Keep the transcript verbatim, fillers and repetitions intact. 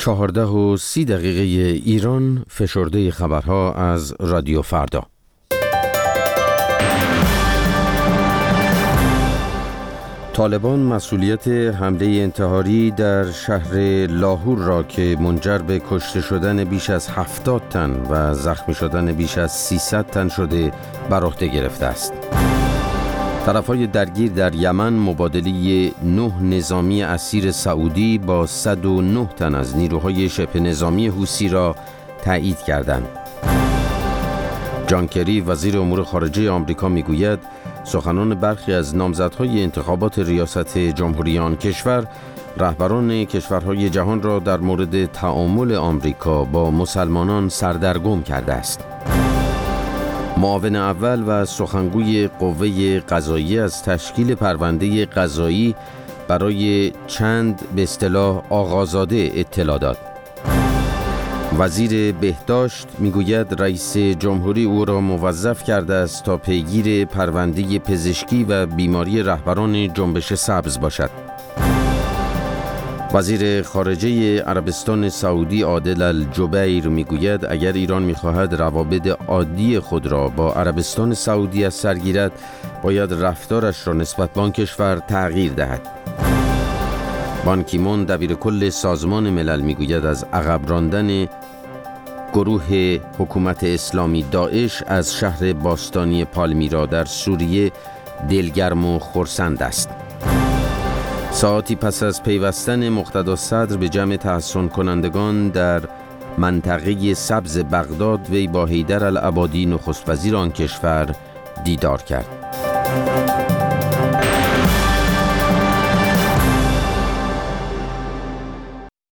چهارده و سی دقیقه ایران، فشرده خبرها از رادیو فردا. طالبان مسئولیت حمله انتحاری در شهر لاهور را که منجر به کشته شدن بیش از هفتاد تن و زخمی شدن بیش از سیصد تن شده بر عهده گرفته است. طرف‌های درگیر در یمن مبادله نه نظامی اسیر سعودی با صد و نه تن از نیروهای شبه نظامی حوثی را تایید کردند. جان کری وزیر امور خارجه آمریکا میگوید سخنان برخی از نامزدهای انتخابات ریاست جمهوری آن کشور رهبران کشورهای جهان را در مورد تعامل آمریکا با مسلمانان سردرگم کرده است. معاون اول و سخنگوی قوه قضاییه از تشکیل پرونده قضایی برای چند به اصطلاح آقازاده اطلاع داد. وزیر بهداشت میگوید رئیس جمهوری او را موظف کرده است تا پیگیر پرونده پزشکی و بیماری رهبران جنبش سبز باشد. وزیر خارجه عربستان سعودی عادل الجبیر میگوید اگر ایران میخواهد روابط عادی خود را با عربستان سعودی از سر گیرد، باید رفتارش را نسبت به آن کشور تغییر دهد. بان کی مون دبیر کل سازمان ملل میگوید از عقب راندن گروه حکومت اسلامی داعش از شهر باستانی پالمیرا در سوریه دلگرم و خرسند است. ساعتی پس از پیوستن مقتدا صدر به جمع تحسن کنندگان در منطقه سبز بغداد، وی با حیدر العبادی نخست وزیر آن کشور دیدار کرد.